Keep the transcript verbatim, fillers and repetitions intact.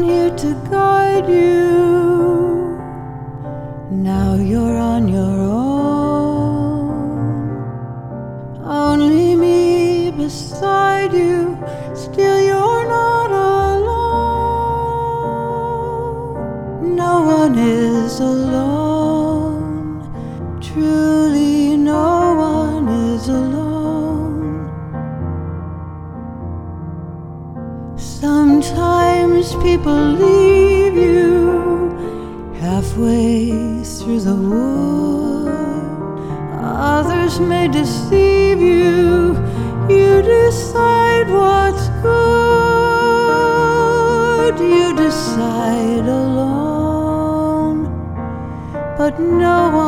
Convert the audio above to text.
one here to guide you. Now you're on your own, only me beside you. Still you're not alone. No one is alone. Truly no one is alone. Sometimes people leave you halfway through the wood. Others may deceive you. You decide what's good. You decide alone, but no one